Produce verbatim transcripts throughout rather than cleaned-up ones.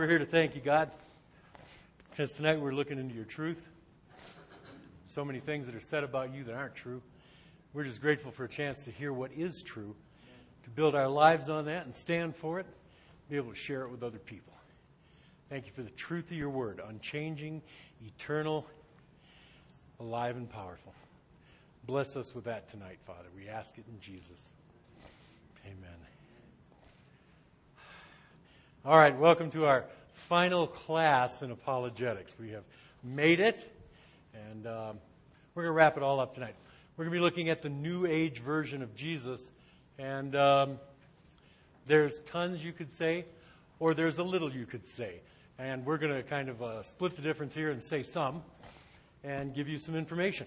here to thank you, God, because tonight we're looking into your truth. So many things that are said about you that aren't true. We're just grateful for a chance to hear what is true, to build our lives on that and stand for it, be able to share it with other people. Thank you for the truth of your word, unchanging, eternal, alive and powerful. Bless us with that tonight, Father. We ask it in Jesus. Amen. All right, welcome to our final class in apologetics. We have made it, and um, we're going to wrap it all up tonight. We're going to be looking at the New Age version of Jesus, and um, there's tons you could say, or there's a little you could say. And we're going to kind of uh, split the difference here and say some, and give you some information.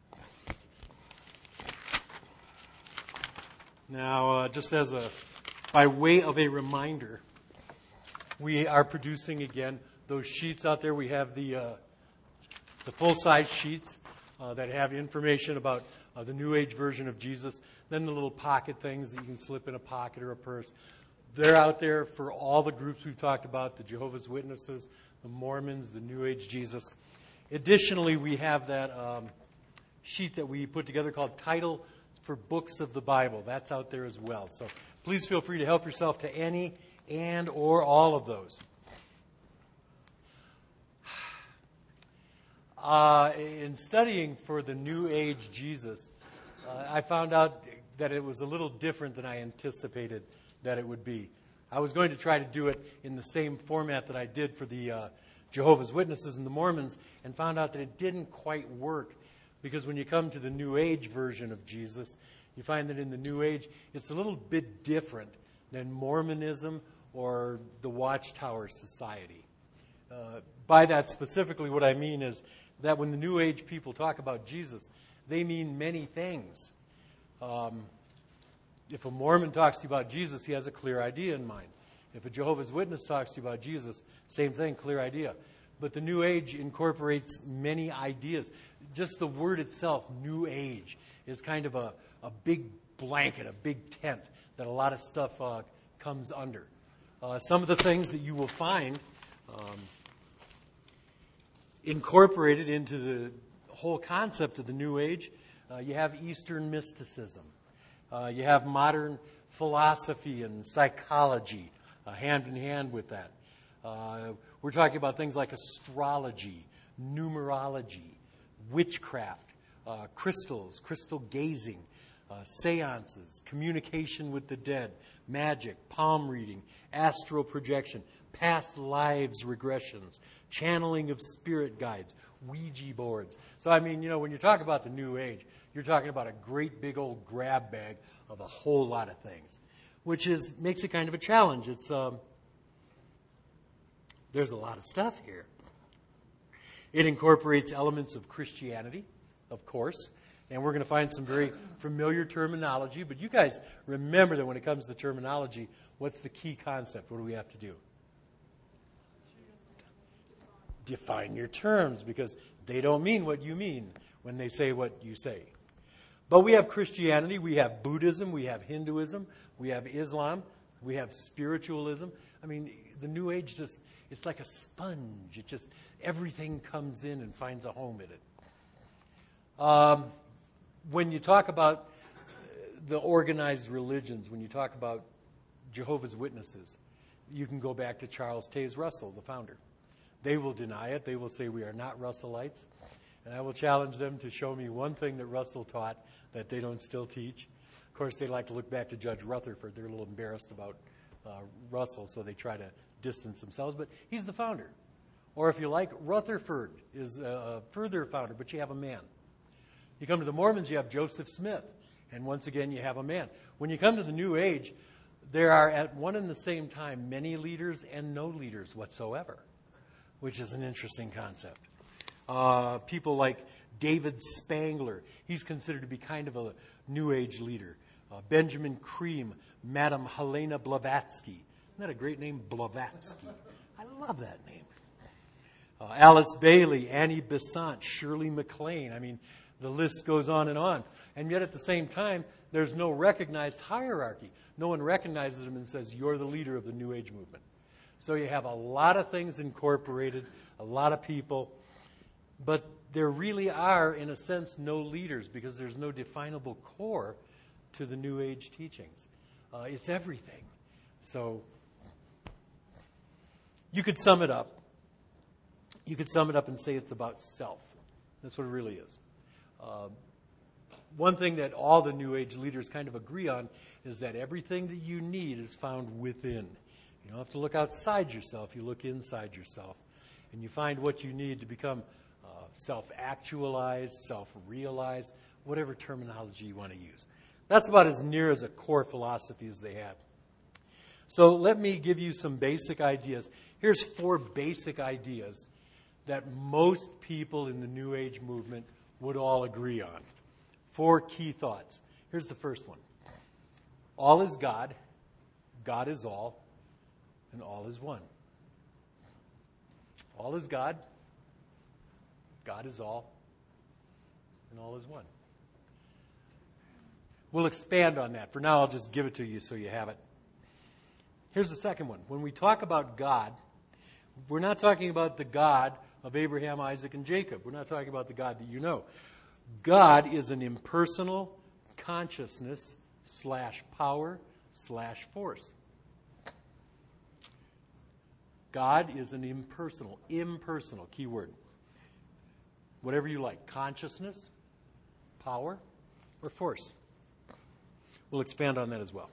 Now, uh, just as a, by way of a reminder, we are producing again those sheets out there. We have the uh, the full-size sheets uh, that have information about uh, the New Age version of Jesus. Then the little pocket things that you can slip in a pocket or a purse. They're out there for all the groups we've talked about: the Jehovah's Witnesses, the Mormons, the New Age Jesus. Additionally, we have that um, sheet that we put together called Title for Books of the Bible. That's out there as well. So please feel free to help yourself to any and or all of those. Uh, in studying for the New Age Jesus, uh, I found out that it was a little different than I anticipated that it would be. I was going to try to do it in the same format that I did for the uh, Jehovah's Witnesses and the Mormons, and found out that it didn't quite work, because when you come to the New Age version of Jesus, you find that in the New Age, it's a little bit different than Mormonism or the Watchtower Society. Uh, by that specifically, what I mean is that when the New Age people talk about Jesus, they mean many things. Um, if a Mormon talks to you about Jesus, he has a clear idea in mind. If a Jehovah's Witness talks to you about Jesus, same thing, clear idea. But the New Age incorporates many ideas. Just the word itself, New Age, is kind of a, a big blanket, a big tent that a lot of stuff uh, comes under. Uh, some of the things that you will find um, incorporated into the whole concept of the New Age, uh, you have Eastern mysticism. Uh, you have modern philosophy and psychology uh, hand in hand with that. Uh, we're talking about things like astrology, numerology, witchcraft, uh, crystals, crystal gazing, uh, seances, communication with the dead, magic, palm reading, astral projection, past lives regressions, channeling of spirit guides, Ouija boards. So, I mean, you know, when you talk about the New Age, you're talking about a great big old grab bag of a whole lot of things, which is makes it kind of a challenge. It's um, there's a lot of stuff here. It incorporates elements of Christianity, of course, and we're going to find some very familiar terminology. But you guys remember that when it comes to terminology, what's the key concept? What do we have to do? Define your terms, because they don't mean what you mean when they say what you say. But we have Christianity, we have Buddhism, we have Hinduism, we have Islam, we have spiritualism. I mean, the New Age just, it's like a sponge. It just, everything comes in and finds a home in it. Um, when you talk about the organized religions, when you talk about Jehovah's Witnesses, you can go back to Charles Taze Russell, the founder. They will deny it. They will say we are not Russellites. And I will challenge them to show me one thing that Russell taught that they don't still teach. Of course, they like to look back to Judge Rutherford. They're a little embarrassed about uh, Russell, so they try to distance themselves. But he's the founder. Or if you like, Rutherford is a further founder, but you have a man. You come to the Mormons, you have Joseph Smith. And once again, you have a man. When you come to the New Age, there are at one and the same time many leaders and no leaders whatsoever, which is an interesting concept. Uh, people like David Spangler, he's considered to be kind of a New Age leader. Uh, Benjamin Cream, Madame Helena Blavatsky. Isn't that a great name, Blavatsky? I love that name. Uh, Alice Bailey, Annie Besant, Shirley MacLaine. I mean, the list goes on and on. And yet at the same time, there's no recognized hierarchy. No one recognizes them and says, you're the leader of the New Age movement. So you have a lot of things incorporated, a lot of people, but there really are, in a sense, no leaders because there's no definable core to the New Age teachings. Uh, it's everything. So you could sum it up. You could sum it up and say it's about self. That's what it really is. Uh, one thing that all the New Age leaders kind of agree on is that everything that you need is found within. You don't have to look outside yourself. You look inside yourself. And you find what you need to become uh, self-actualized, self-realized, whatever terminology you want to use. That's about as near as a core philosophy as they have. So let me give you some basic ideas. Here's four basic ideas that most people in the New Age movement would all agree on. Four key thoughts. Here's the first one. All is God, God is all, and all is one. All is God, God is all, and all is one. We'll expand on that. For now, I'll just give it to you so you have it. Here's the second one. When we talk about God, we're not talking about the God of Abraham, Isaac, and Jacob. We're not talking about the God that you know. God is an impersonal consciousness slash power slash force. God is an impersonal, impersonal, key word. Whatever you like, consciousness, power, or force. We'll expand on that as well.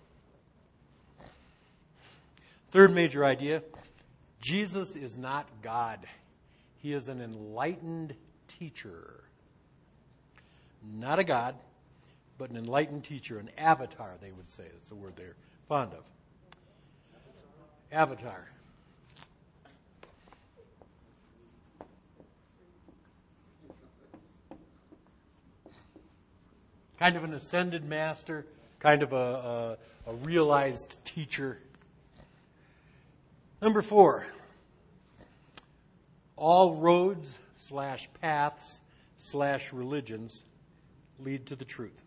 Third major idea, Jesus is not God. He is an enlightened teacher. Not a God, but an enlightened teacher, an avatar, they would say. That's a word they're fond of. Avatar. Kind of an ascended master, kind of a, a, a realized teacher. Number four, all roads slash paths slash religions lead to the truth.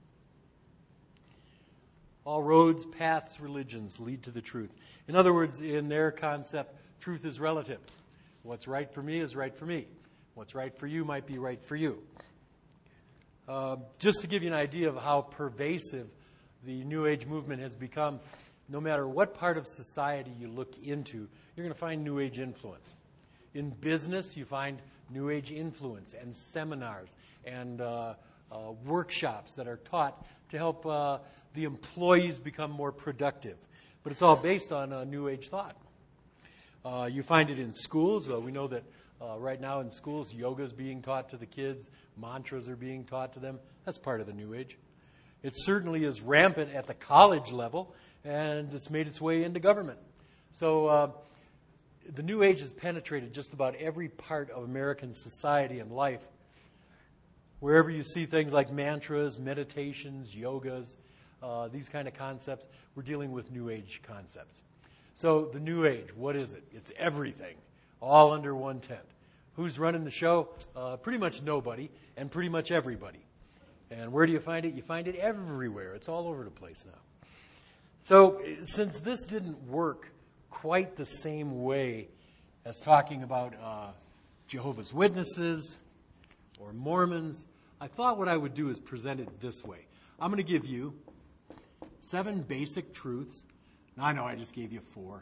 All roads, paths, religions lead to the truth. In other words, in their concept, truth is relative. What's right for me is right for me. What's right for you might be right for you. Uh, just to give you an idea of how pervasive the New Age movement has become, no matter what part of society you look into, you're going to find New Age influence. In business, you find New Age influence and seminars and uh, uh, workshops that are taught to help uh, the employees become more productive. But it's all based on uh, New Age thought. Uh, you find it in schools. Uh, we know that uh, right now in schools, yoga is being taught to the kids. Mantras are being taught to them. That's part of the New Age. It certainly is rampant at the college level, and it's made its way into government. So uh, the New Age has penetrated just about every part of American society and life. Wherever you see things like mantras, meditations, yogas, uh, these kind of concepts, we're dealing with New Age concepts. So the New Age, what is it? It's everything, all under one tent. Who's running the show? Uh, pretty much nobody, and pretty much everybody. And where do you find it? You find it everywhere. It's all over the place now. So since this didn't work quite the same way as talking about uh, Jehovah's Witnesses or Mormons, I thought what I would do is present it this way. I'm going to give you seven basic truths. Now, I know I just gave you four.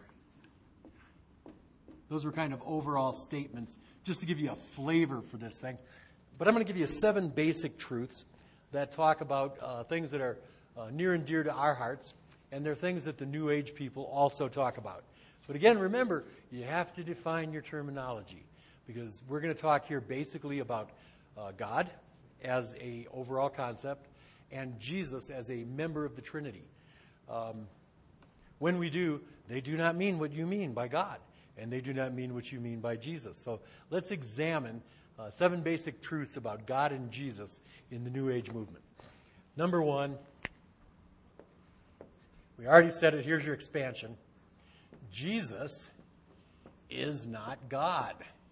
Those were kind of overall statements just to give you a flavor for this thing. But I'm going to give you seven basic truths that talk about uh, things that are uh, near and dear to our hearts, and they're things that the New Age people also talk about. But again, remember, you have to define your terminology, because we're going to talk here basically about uh, God as a overall concept and Jesus as a member of the Trinity. Um, when we do, they do not mean what you mean by God, and they do not mean what you mean by Jesus. So let's examine uh, seven basic truths about God and Jesus in the New Age movement. Number one, we already said it, here's your expansion. Jesus is not God.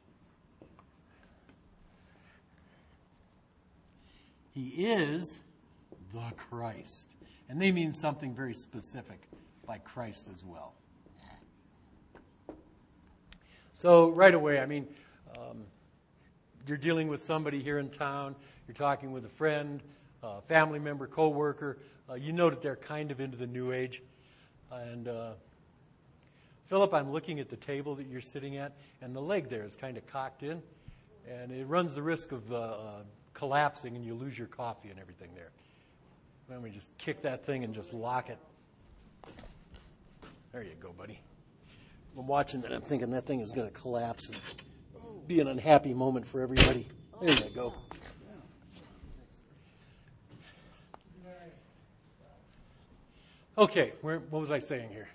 He is the Christ. And they mean something very specific by Christ as well. So right away, I mean, um, you're dealing with somebody here in town, you're talking with a friend, a family member, co-worker, uh, you know that they're kind of into the New Age. And uh, Philip, I'm looking at the table that you're sitting at, and the leg there is kind of cocked in, and it runs the risk of uh, uh, collapsing, and you lose your coffee and everything there. Why don't we just kick that thing and just lock it? There you go, buddy. I'm watching that. I'm thinking that thing is going to collapse and be an unhappy moment for everybody. There you go. Okay, where, what was I saying here?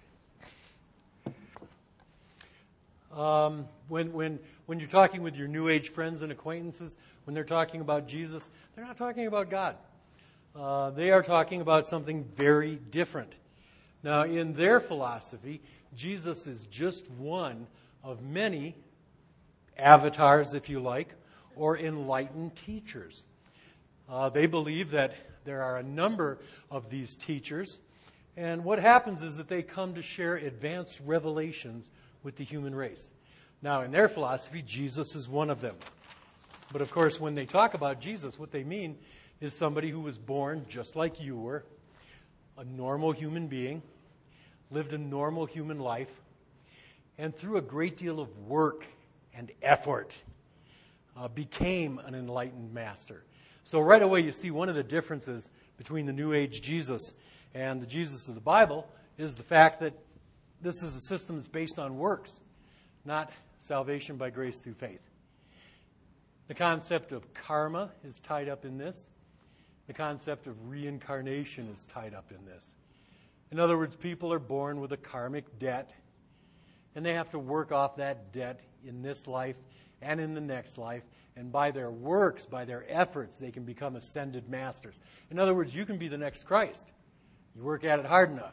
Um, when when when you're talking with your New Age friends and acquaintances, when they're talking about Jesus, they're not talking about God. Uh, they are talking about something very different. Now, in their philosophy, Jesus is just one of many avatars, if you like, or enlightened teachers. Uh, they believe that there are a number of these teachers, and what happens is that they come to share advanced revelations with the human race. Now, in their philosophy, Jesus is one of them. But of course, when they talk about Jesus, what they mean is somebody who was born just like you were, a normal human being, lived a normal human life, and through a great deal of work and effort, uh, became an enlightened master. So right away you see one of the differences between the New Age Jesus and the Jesus of the Bible is the fact that this is a system that's based on works, not salvation by grace through faith. The concept of karma is tied up in this. The concept of reincarnation is tied up in this. In other words, people are born with a karmic debt, and they have to work off that debt in this life and in the next life, and by their works, by their efforts, they can become ascended masters. In other words, you can be the next Christ. You work at it hard enough.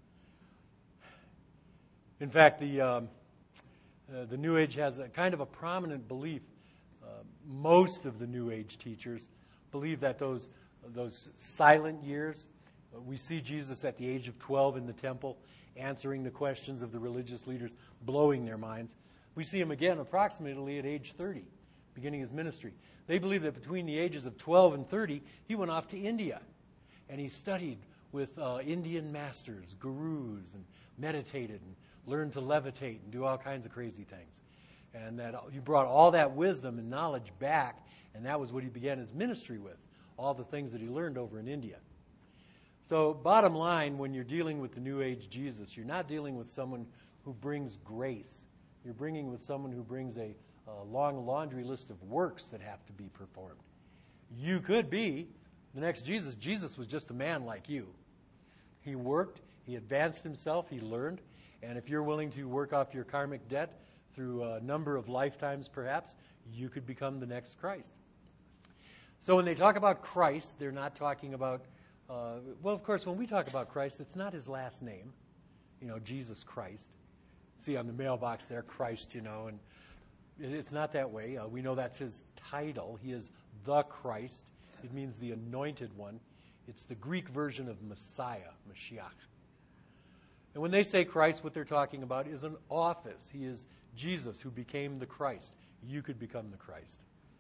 In fact, the um, uh, the New Age has a kind of a prominent belief. Uh, most of the New Age teachers believe that those those silent years, uh, we see Jesus at the age of twelve in the temple, answering the questions of the religious leaders, blowing their minds. We see him again approximately at age thirty, beginning his ministry. They believe that between the ages of twelve and thirty, he went off to India, and he studied with uh, Indian masters, gurus, and meditated and learned to levitate and do all kinds of crazy things. And that he brought all that wisdom and knowledge back, and that was what he began his ministry with, all the things that he learned over in India. So bottom line, when you're dealing with the New Age Jesus, you're not dealing with someone who brings grace. You're bringing with someone who brings a, a long laundry list of works that have to be performed. You could be the next Jesus. Jesus was just a man like you. He worked, he advanced himself, he learned, and if you're willing to work off your karmic debt through a number of lifetimes perhaps, you could become the next Christ. So when they talk about Christ, they're not talking about, uh, well, of course, when we talk about Christ, it's not his last name, you know, Jesus Christ. See on the mailbox there, Christ, you know, and it's not that way. Uh, we know that's his title. He is the Christ. It means the anointed one. It's the Greek version of Messiah, Mashiach. And when they say Christ, what they're talking about is an office. He is Jesus who became the Christ. You could become the Christ.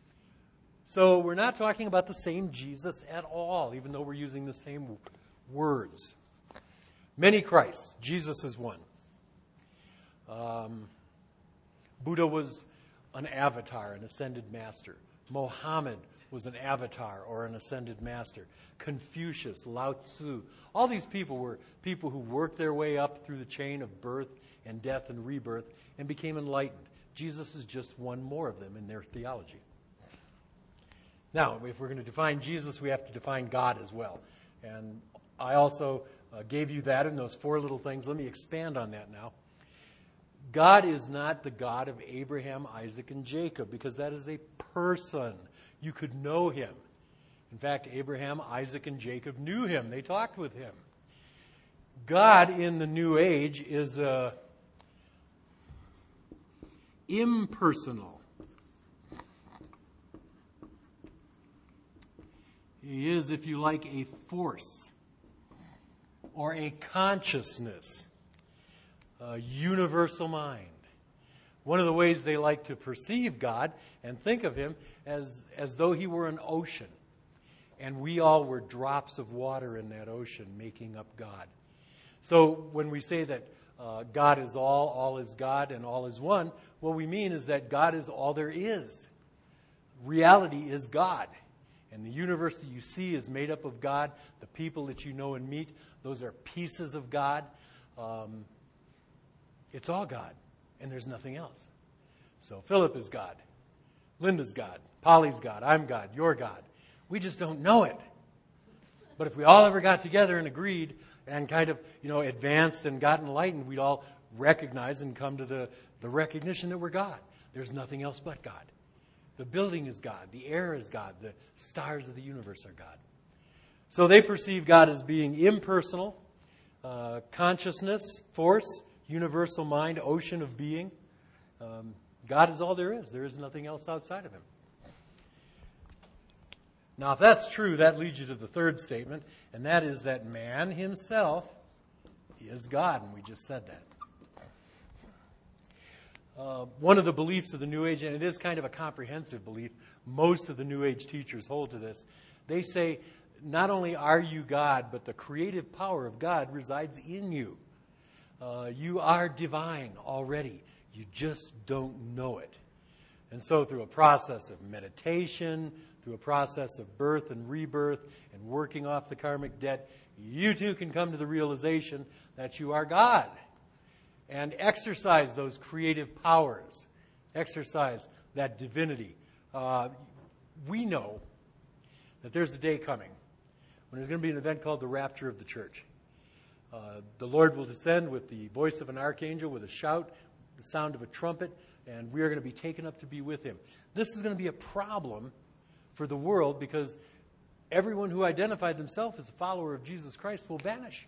So we're not talking about the same Jesus at all, even though we're using the same words. Many Christs. Jesus is one. Um, Buddha was an avatar, an ascended master. Mohammed was an avatar or an ascended master. Confucius, Lao Tzu, all these people were people who worked their way up through the chain of birth and death and rebirth and became enlightened. Jesus is just one more of them in their theology. Now, if we're going to define Jesus, we have to define God as well. And I also uh, gave you that in those four little things. Let me expand on that now. God is not the God of Abraham, Isaac, and Jacob, because that is a person. You could know him. In fact, Abraham, Isaac, and Jacob knew him. They talked with him. God in the New Age is uh, impersonal. He is, if you like, a force or a consciousness, a universal mind. One of the ways they like to perceive God and think of him as, as though he were an ocean. And we all were drops of water in that ocean making up God. So when we say that uh, God is all, all is God, and all is one, what we mean is that God is all there is. Reality is God. And the universe that you see is made up of God. The people that you know and meet, those are pieces of God. Um, it's all God, and there's nothing else. So Philip is God. Linda's God. Polly's God. I'm God. You're God. We just don't know it. But if we all ever got together and agreed and kind of, you know, advanced and got enlightened, we'd all recognize and come to the, the recognition that we're God. There's nothing else but God. The building is God. The air is God. The stars of the universe are God. So they perceive God as being impersonal, uh, consciousness, force, universal mind, ocean of being. Um, God is all there is. There is nothing else outside of him. Now, if that's true, that leads you to the third statement, and that is that man himself is God, and we just said that. Uh, one of the beliefs of the New Age, and it is kind of a comprehensive belief, most of the New Age teachers hold to this. They say, not only are you God, but the creative power of God resides in you. Uh, you are divine already. You just don't know it. And so through a process of meditation, through a process of birth and rebirth, and working off the karmic debt, you too can come to the realization that you are God. And exercise those creative powers. Exercise that divinity. Uh, we know that there's a day coming when there's going to be an event called the rapture of the church. Uh, the Lord will descend with the voice of an archangel, with a shout, the sound of a trumpet, and we are going to be taken up to be with him. This is going to be a problem for the world because everyone who identified themselves as a follower of Jesus Christ will vanish.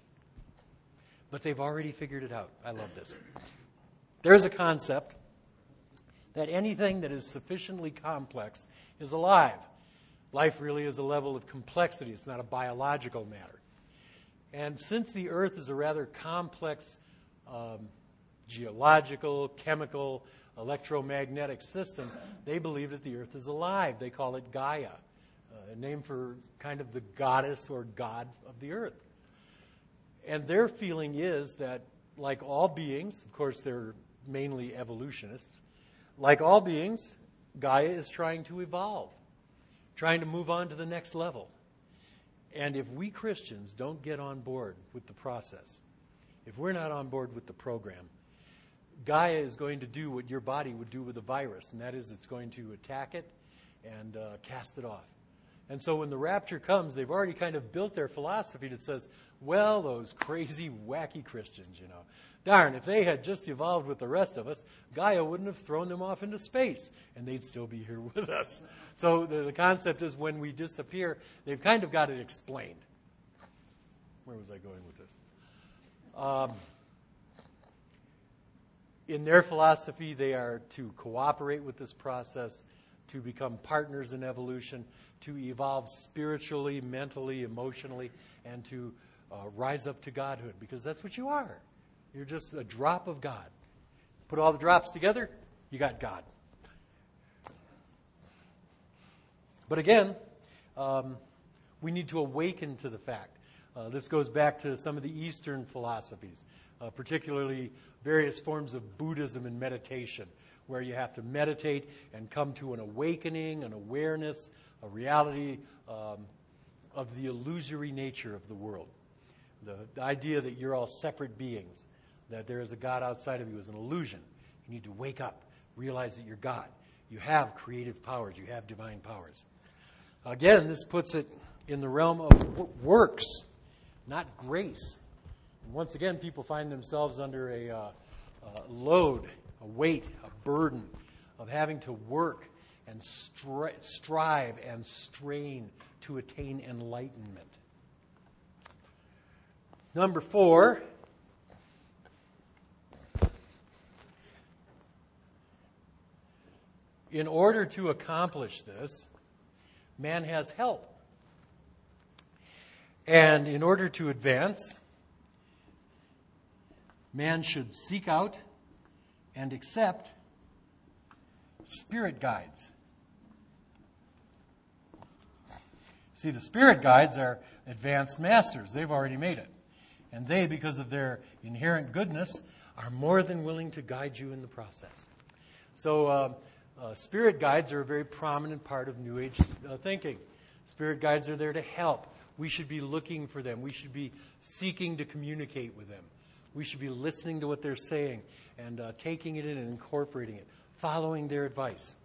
But they've already figured it out. I love this. There's a concept that anything that is sufficiently complex is alive. Life really is a level of complexity. It's not a biological matter. And since the earth is a rather complex um, geological, chemical, electromagnetic system, they believe that the earth is alive. They call it Gaia, uh, a name for kind of the goddess or god of the earth. And their feeling is that, like all beings, of course they're mainly evolutionists, like all beings, Gaia is trying to evolve, trying to move on to the next level. And if we Christians don't get on board with the process, if we're not on board with the program, Gaia is going to do what your body would do with a virus, and that is it's going to attack it and uh, cast it off. And so when the rapture comes, they've already kind of built their philosophy that says, well, those crazy, wacky Christians, you know, darn, if they had just evolved with the rest of us, Gaia wouldn't have thrown them off into space, and they'd still be here with us. So the, the concept is when we disappear, they've kind of got it explained. Where was I going with this? Um, in their philosophy, they are to cooperate with this process, to become partners in evolution, to evolve spiritually, mentally, emotionally, and to uh, rise up to godhood, because that's what you are. You're just a drop of God. Put all the drops together, you got God. But again, um, we need to awaken to the fact. Uh, this goes back to some of the Eastern philosophies, uh, particularly various forms of Buddhism and meditation, where you have to meditate and come to an awakening, an awareness, a reality um, of the illusory nature of the world. The, the idea that you're all separate beings, that there is a God outside of you is an illusion. You need to wake up, realize that you're God. You have creative powers. You have divine powers. Again, this puts it in the realm of works, not grace. And once again, people find themselves under a uh, uh, load, a weight, a burden of having to work and stri- strive and strain to attain enlightenment. Number four, in order to accomplish this, man has help. And in order to advance, man should seek out and accept spirit guides. See, the spirit guides are advanced masters. They've already made it. And they, because of their inherent goodness, are more than willing to guide you in the process. So uh, uh, spirit guides are a very prominent part of New Age uh, thinking. Spirit guides are there to help. We should be looking for them. We should be seeking to communicate with them. We should be listening to what they're saying and uh, taking it in and incorporating it, following their advice.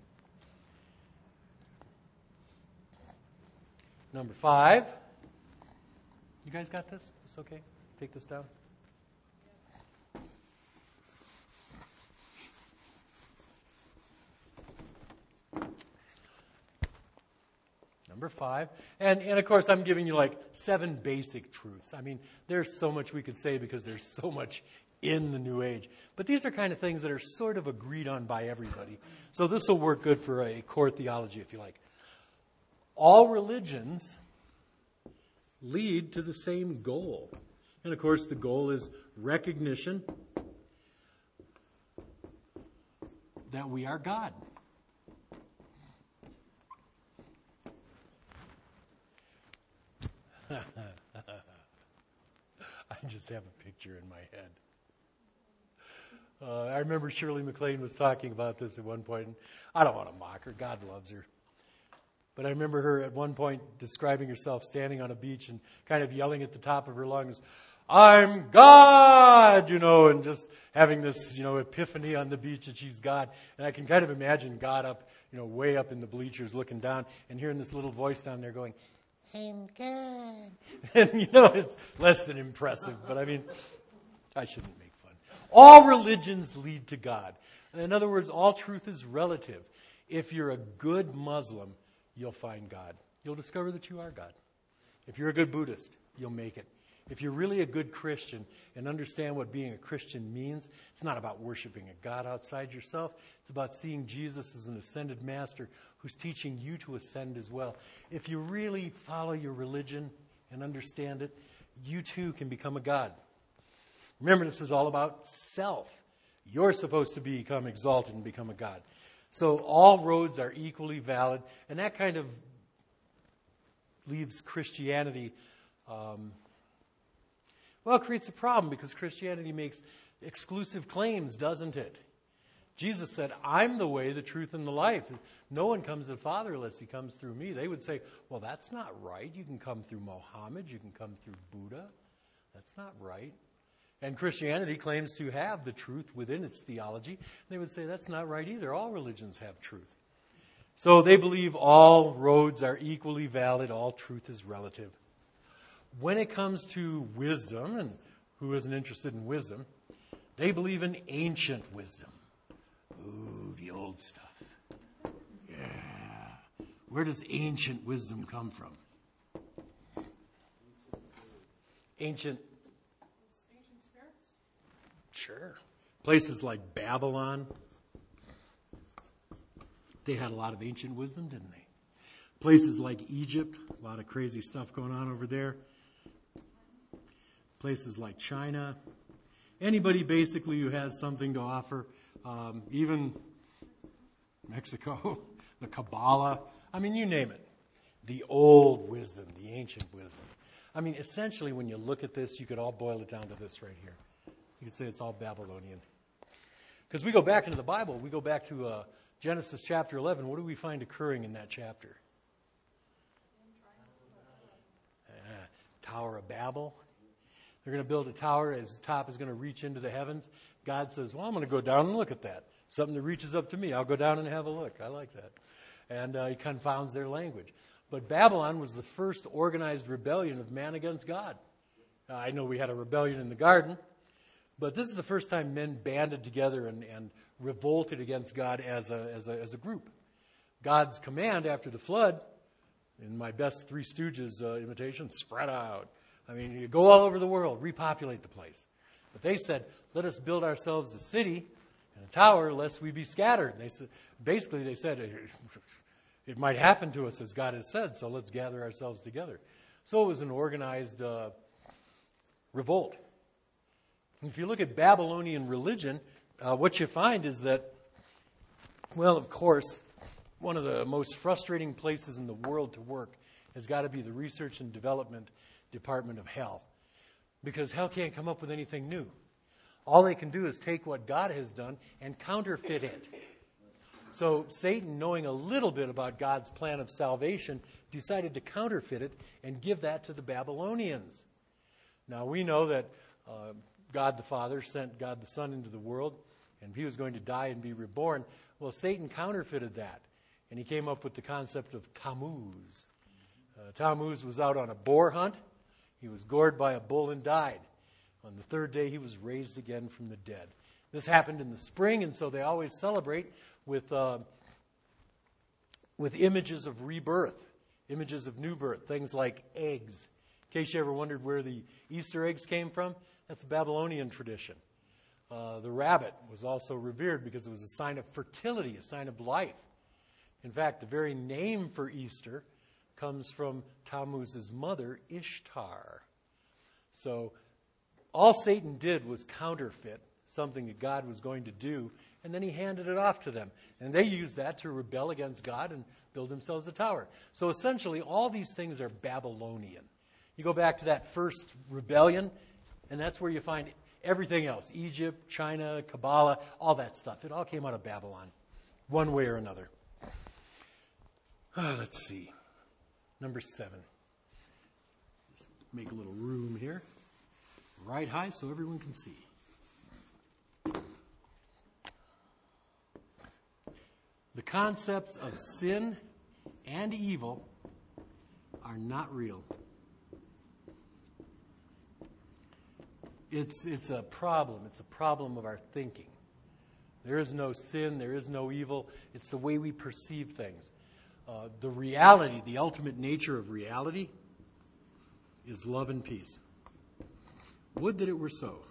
Number five. You guys got this? It's okay? Take this down. Number five. And, and of course, I'm giving you like seven basic truths. I mean, there's so much we could say because there's so much in the New Age. But these are kind of things that are sort of agreed on by everybody. So this will work good for a core theology, if you like. All religions lead to the same goal. And of course, the goal is recognition that we are God. I just have a picture in my head. Uh, I remember Shirley MacLaine was talking about this at one point, and I don't want to mock her. God loves her. But I remember her at one point describing herself standing on a beach and kind of yelling at the top of her lungs, "I'm God!" you know, and just having this, you know, epiphany on the beach that she's God. And I can kind of imagine God up, you know, way up in the bleachers looking down and hearing this little voice down there going, "I'm God." And, you know, it's less than impressive, but I mean, I shouldn't make fun. All religions lead to God. In other words, all truth is relative. If you're a good Muslim, you'll find God. You'll discover that you are God. If you're a good Buddhist, you'll make it. If you're really a good Christian and understand what being a Christian means, it's not about worshiping a God outside yourself. It's about seeing Jesus as an ascended master who's teaching you to ascend as well. If you really follow your religion and understand it, you too can become a God. Remember, this is all about self. You're supposed to become exalted and become a God. So all roads are equally valid, and that kind of leaves Christianity, um, well, it creates a problem because Christianity makes exclusive claims, doesn't it? Jesus said, "I'm the way, the truth, and the life. No one comes to the Father unless he comes through me." They would say, "Well, that's not right. You can come through Mohammed. You can come through Buddha. That's not right." And Christianity claims to have the truth within its theology. They would say that's not right either. All religions have truth. So they believe all roads are equally valid. All truth is relative. When it comes to wisdom, and who isn't interested in wisdom, they believe in ancient wisdom. Ooh, the old stuff. Yeah. Where does ancient wisdom come from? Ancient Sure. Places like Babylon, they had a lot of ancient wisdom, didn't they? Places like Egypt, a lot of crazy stuff going on over there. Places like China. Anybody basically who has something to offer, um, even Mexico, the Kabbalah, I mean, you name it. The old wisdom, the ancient wisdom. I mean, essentially, when you look at this, you could all boil it down to this right here. You could say it's all Babylonian. Because we go back into the Bible, we go back to uh, Genesis chapter eleven. What do we find occurring in that chapter? Uh, Tower of Babel. They're going to build a tower as the top is going to reach into the heavens. God says, well, I'm going to go down and look at that. Something that reaches up to me. I'll go down and have a look. I like that. And uh, he confounds their language. But Babylon was the first organized rebellion of man against God. Uh, I know we had a rebellion in the garden. But this is the first time men banded together and, and revolted against God as a, as a as a group. God's command after the flood, in my best Three Stooges uh, imitation, spread out. I mean, you go all over the world, repopulate the place. But they said, let us build ourselves a city and a tower lest we be scattered. And they said, basically, they said, it might happen to us as God has said, so let's gather ourselves together. So it was an organized uh, revolt. If you look at Babylonian religion, uh, what you find is that Well, of course, one of the most frustrating places in the world to work has got to be the research and development department of hell. Because hell can't come up with anything new. All they can do is take what God has done and counterfeit it. So Satan, knowing a little bit about God's plan of salvation, decided to counterfeit it and give that to the Babylonians. Now we know that uh, God the Father sent God the Son into the world, and he was going to die and be reborn. Well, Satan counterfeited that, and he came up with the concept of Tammuz. Uh, Tammuz was out on a boar hunt. He was gored by a bull and died. On the third day, he was raised again from the dead. This happened in the spring, and so they always celebrate with uh, with images of rebirth, images of new birth, things like eggs. In case you ever wondered where the Easter eggs came from, that's a Babylonian tradition. Uh, the rabbit was also revered because it was a sign of fertility, a sign of life. In fact, the very name for Easter comes from Tammuz's mother, Ishtar. So all Satan did was counterfeit something that God was going to do, and then he handed it off to them. And they used that to rebel against God and build themselves a tower. So essentially, all these things are Babylonian. You go back to that first rebellion, and that's where you find everything else. Egypt, China, Kabbalah, all that stuff. It all came out of Babylon, one way or another. Oh, let's see. Number seven. Just make a little room here. Right high so everyone can see. The concepts of sin and evil are not real. It's, it's a problem. It's a problem of our thinking. There is no sin. There is no evil. It's the way we perceive things. Uh, the reality, the ultimate nature of reality is love and peace. Would that it were so.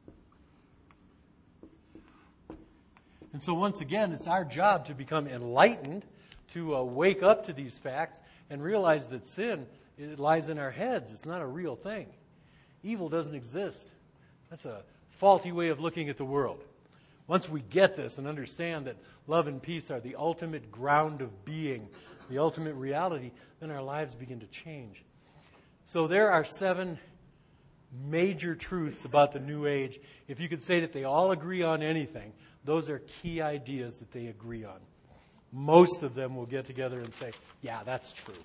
And so once again, it's our job to become enlightened, to uh, wake up to these facts and realize that sin, it lies in our heads. It's not a real thing. Evil doesn't exist. That's a faulty way of looking at the world. Once we get this and understand that love and peace are the ultimate ground of being, the ultimate reality, then our lives begin to change. So there are seven major truths about the New Age. If you could say that they all agree on anything, those are key ideas that they agree on. Most of them will get together and say, yeah, that's true.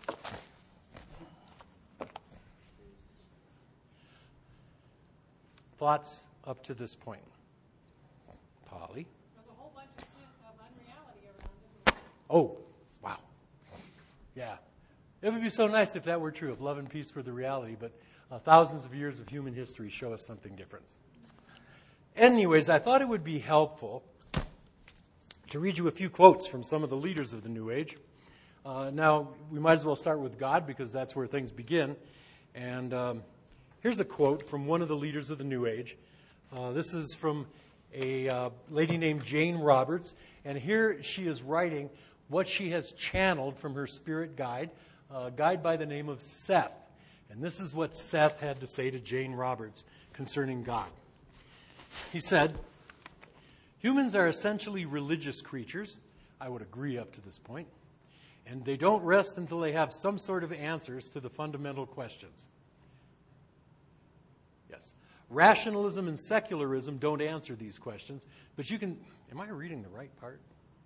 Thoughts up to this point? Polly? There's a whole bunch of, sin, of unreality around, isn't there? Oh, wow. Yeah. It would be so nice if that were true, if love and peace were the reality, but uh, thousands of years of human history show us something different. Anyways, I thought it would be helpful to read you a few quotes from some of the leaders of the New Age. Uh, now, we might as well start with God because that's where things begin. And um, here's a quote from one of the leaders of the New Age. Uh, this is from a uh, lady named Jane Roberts. And here she is writing what she has channeled from her spirit guide, a guide by the name of Seth. And this is what Seth had to say to Jane Roberts concerning God. He said, humans are essentially religious creatures. I would agree up to this point. And they don't rest until they have some sort of answers to the fundamental questions. Yes. Rationalism and secularism don't answer these questions. But you can... Am I reading the right part?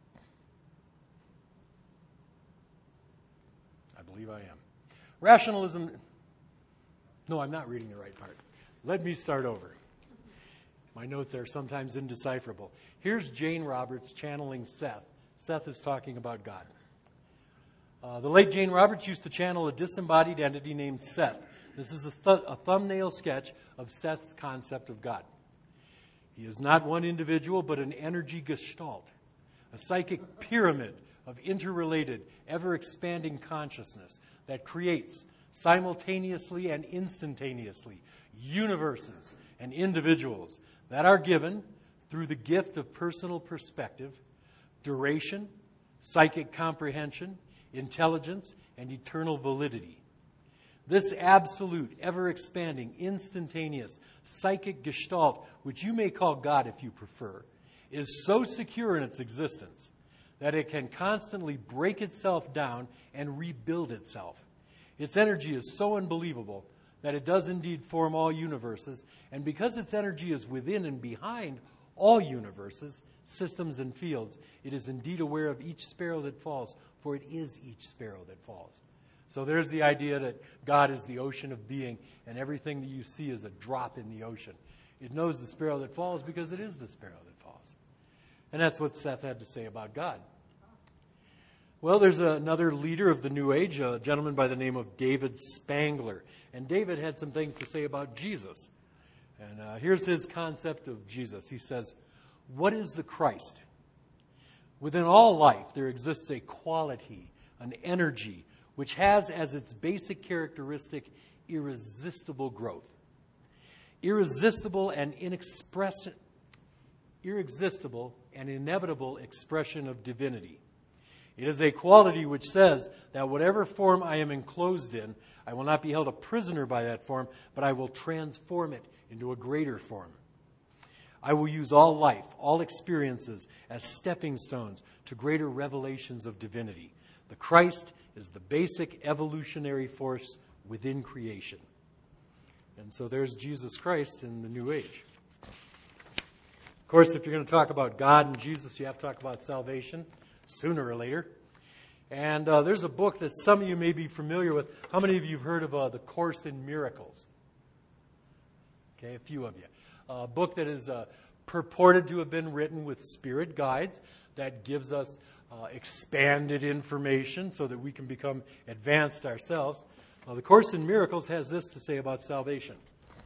I believe I am. Rationalism... No, I'm not reading the right part. Let me start over. My notes are sometimes indecipherable. Here's Jane Roberts channeling Seth. Seth is talking about God. Uh, the late Jane Roberts used to channel a disembodied entity named Seth. This is a, th- a thumbnail sketch of Seth's concept of God. He is not one individual, but an energy gestalt, a psychic pyramid of interrelated, ever-expanding consciousness that creates simultaneously and instantaneously universes and individuals that are given through the gift of personal perspective, duration, psychic comprehension, intelligence, and eternal validity. This absolute, ever-expanding, instantaneous, psychic gestalt, which you may call God if you prefer, is so secure in its existence that it can constantly break itself down and rebuild itself. Its energy is so unbelievable that it does indeed form all universes, and because its energy is within and behind all universes, systems, and fields, it is indeed aware of each sparrow that falls, for it is each sparrow that falls. So there's the idea that God is the ocean of being, and everything that you see is a drop in the ocean. It knows the sparrow that falls because it is the sparrow that falls. And that's what Seth had to say about God. Well, there's another leader of the New Age, a gentleman by the name of David Spangler. And David had some things to say about Jesus. And uh, here's his concept of Jesus. He says, "What is the Christ? Within all life, there exists a quality, an energy, which has as its basic characteristic irresistible growth. Irresistible and inexpress- irresistible and inevitable expression of divinity. It is a quality which says that whatever form I am enclosed in, I will not be held a prisoner by that form, but I will transform it into a greater form. I will use all life, all experiences as stepping stones to greater revelations of divinity. The Christ is the basic evolutionary force within creation." And so there's Jesus Christ in the New Age. Of course, if you're going to talk about God and Jesus, you have to talk about salvation sooner or later. And uh, there's a book that some of you may be familiar with. How many of you have heard of uh, The Course in Miracles? Okay, a few of you. A book that is uh, purported to have been written with spirit guides that gives us uh, expanded information so that we can become advanced ourselves. Uh, the Course in Miracles has this to say about salvation.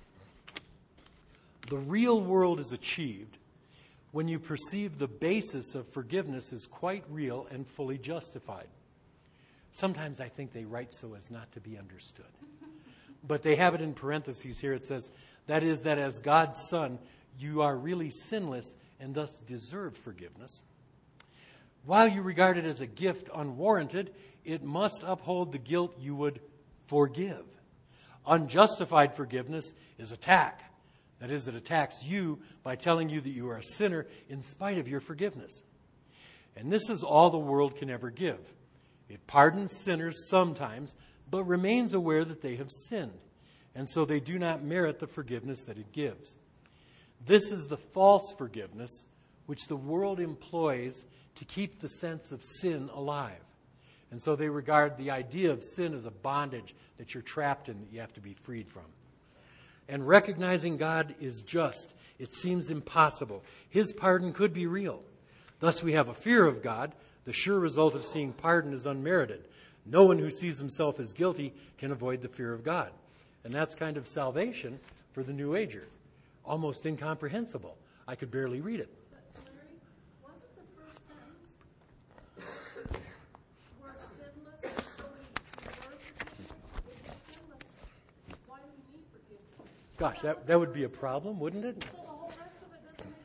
"The real world is achieved when you perceive the basis of forgiveness is quite real and fully justified." Sometimes I think they write so as not to be understood. But they have it in parentheses here. It says, that is, that as God's Son, you are really sinless and thus deserve forgiveness. While you regard it as a gift unwarranted, it must uphold the guilt you would forgive. Unjustified forgiveness is attack. That is, it attacks you by telling you that you are a sinner in spite of your forgiveness. And this is all the world can ever give. It pardons sinners sometimes, but remains aware that they have sinned, and so they do not merit the forgiveness that it gives. This is the false forgiveness which the world employs to keep the sense of sin alive. And so they regard the idea of sin as a bondage that you're trapped in that you have to be freed from. And recognizing God is just, it seems impossible. His pardon could be real. Thus we have a fear of God. The sure result of seeing pardon is unmerited. No one who sees himself as guilty can avoid the fear of God. And that's kind of salvation for the New Ager. Almost incomprehensible. I could barely read it. But Larry, wasn't the first sentence, "We're sinless, so we deserve forgiveness"? If we're sinless, why do we need forgiveness? Gosh, that, that would be a problem, wouldn't it? So the whole rest of it doesn't make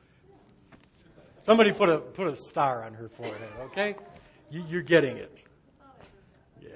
any sense. Somebody put a put a star on her forehead, okay? You, you're getting it. Yeah.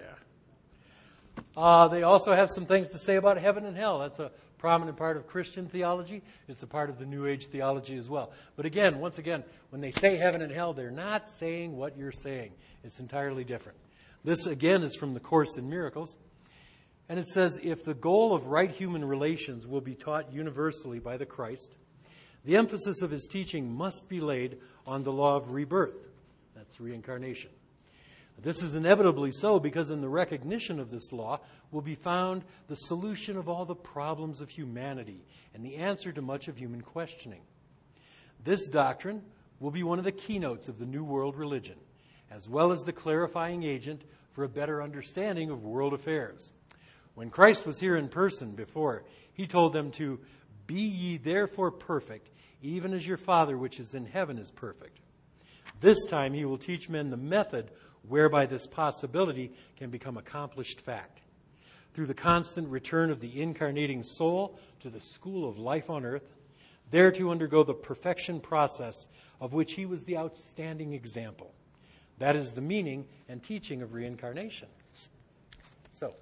Uh, they also have some things to say about heaven and hell. That's a prominent part of Christian theology. It's a part of the New Age theology as well. But again, once again, when they say heaven and hell, they're not saying what you're saying. It's entirely different. This, again, is from the Course in Miracles. And it says, if the goal of right human relations will be taught universally by the Christ, the emphasis of his teaching must be laid on the law of rebirth. That's reincarnation. This is inevitably so because in the recognition of this law will be found the solution of all the problems of humanity and the answer to much of human questioning. This doctrine will be one of the keynotes of the New World religion, as well as the clarifying agent for a better understanding of world affairs. When Christ was here in person before, he told them to, "Be ye therefore perfect, even as your Father which is in heaven is perfect." This time he will teach men the method whereby this possibility can become accomplished fact. Through the constant return of the incarnating soul to the school of life on earth, there to undergo the perfection process of which he was the outstanding example. That is the meaning and teaching of reincarnation. So,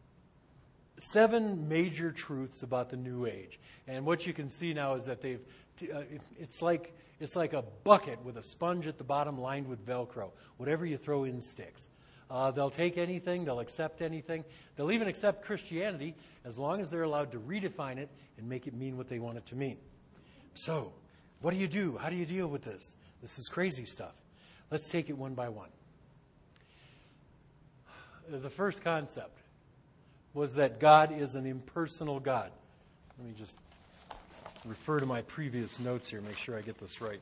seven major truths about the New Age. And what you can see now is that they've to, uh, it, it's like it's like a bucket with a sponge at the bottom lined with Velcro. Whatever you throw in sticks. Uh, they'll take anything. They'll accept anything. They'll even accept Christianity as long as they're allowed to redefine it and make it mean what they want it to mean. So, what do you do? How do you deal with this? This is crazy stuff. Let's take it one by one. The first concept was that God is an impersonal God. Let me just refer to my previous notes here, make sure I get this right.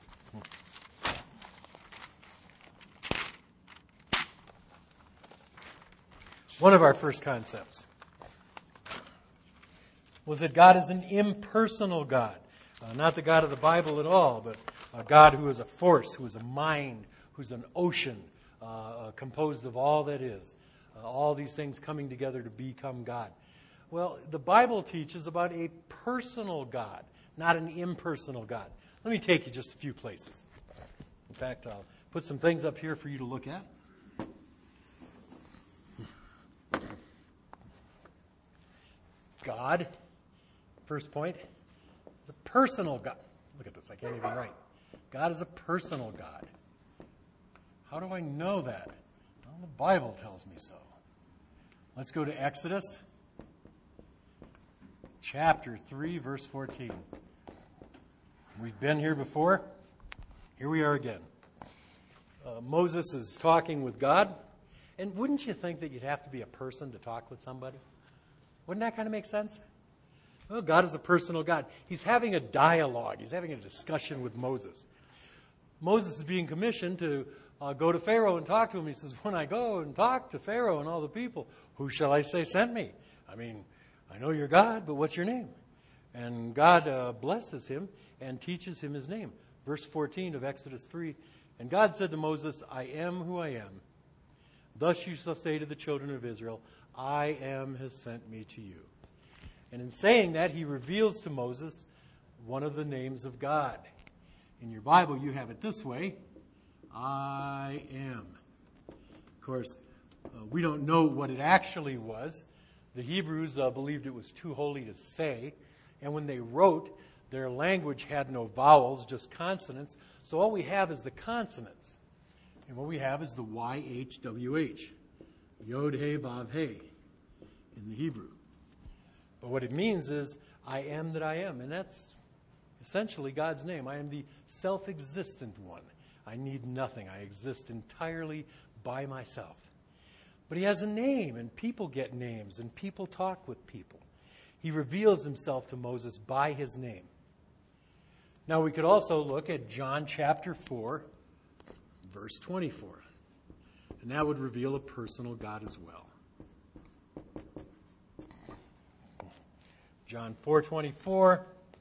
One of our first concepts was that God is an impersonal God. Uh, not the God of the Bible at all, but a God who is a force, who is a mind, who's an ocean, uh, uh, composed of all that is. Uh, all these things coming together to become God. Well, the Bible teaches about a personal God, not an impersonal God. Let me take you just a few places. In fact, I'll put some things up here for you to look at. God, first point, is a personal God. Look at this, I can't even write. God is a personal God. How do I know that? Well, the Bible tells me so. Let's go to Exodus chapter three, verse fourteen. We've been here before. Here we are again. Uh, Moses is talking with God. And wouldn't you think that you'd have to be a person to talk with somebody? Wouldn't that kind of make sense? Well, God is a personal God. He's having a dialogue. He's having a discussion with Moses. Moses is being commissioned to uh, go to Pharaoh and talk to him. He says, when I go and talk to Pharaoh and all the people, who shall I say sent me? I mean, I know you're God, but what's your name? And God uh, blesses him and teaches him his name. Verse fourteen of Exodus three, and God said to Moses, I am who I am. Thus you shall say to the children of Israel, I am has sent me to you. And in saying that, he reveals to Moses one of the names of God. In your Bible, you have it this way, I am. Of course, uh, we don't know what it actually was. The Hebrews uh, believed it was too holy to say. And when they wrote, their language had no vowels, just consonants. So all we have is the consonants. And what we have is the Y H W H. Yod He Vav He in the Hebrew. But what it means is, I am that I am. And that's essentially God's name. I am the self-existent one. I need nothing. I exist entirely by myself. But he has a name, and people get names, and people talk with people. He reveals himself to Moses by his name. Now we could also look at John chapter four, verse twenty-four. And that would reveal a personal God as well. John four twenty-four.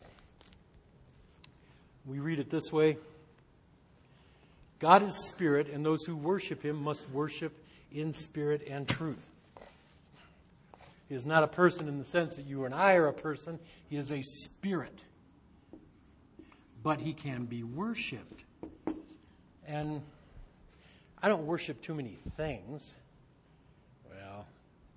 We read it this way. God is spirit, and those who worship him must worship in spirit and truth. He is not a person in the sense that you and I are a person. He is a spirit. But he can be worshipped. And I don't worship too many things. Well,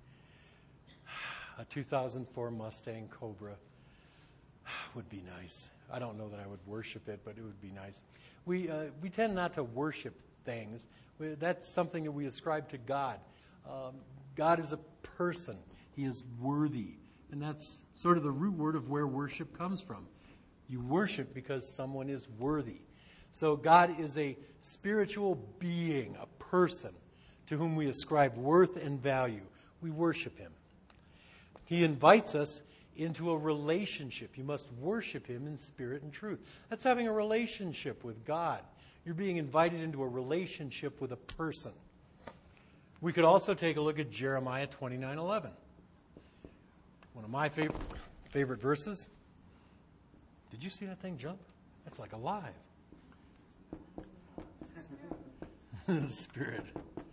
a two thousand four Mustang Cobra would be nice. I don't know that I would worship it, but it would be nice. We uh, we tend not to worship things. We, that's something that we ascribe to God. Um, God is a person. He is worthy. And that's sort of the root word of where worship comes from. You worship because someone is worthy. So God is a spiritual being, a person, to whom we ascribe worth and value. We worship him. He invites us into a relationship. You must worship him in spirit and truth. That's having a relationship with God. You're being invited into a relationship with a person. We could also take a look at Jeremiah twenty-nine eleven. One of my favorite, favorite verses. Did you see that thing jump? That's like alive. The Spirit.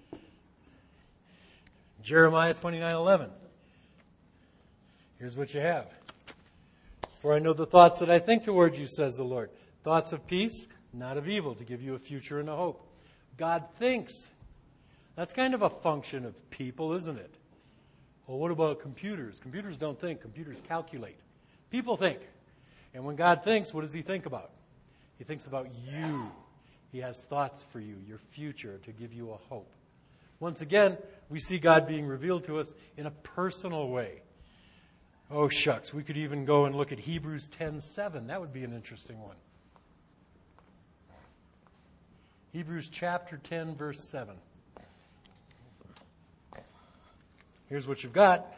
Jeremiah twenty-nine eleven. Here's what you have. For I know the thoughts that I think towards you, says the Lord. Thoughts of peace, not of evil, to give you a future and a hope. God thinks. That's kind of a function of people, isn't it? Well, what about computers? Computers don't think. Computers calculate. People think. And when God thinks, what does he think about? He thinks about you. He has thoughts for you, your future, to give you a hope. Once again, we see God being revealed to us in a personal way. Oh, shucks, we could even go and look at Hebrews ten seven. That would be an interesting one. Hebrews chapter ten, verse seven. Here's what you've got.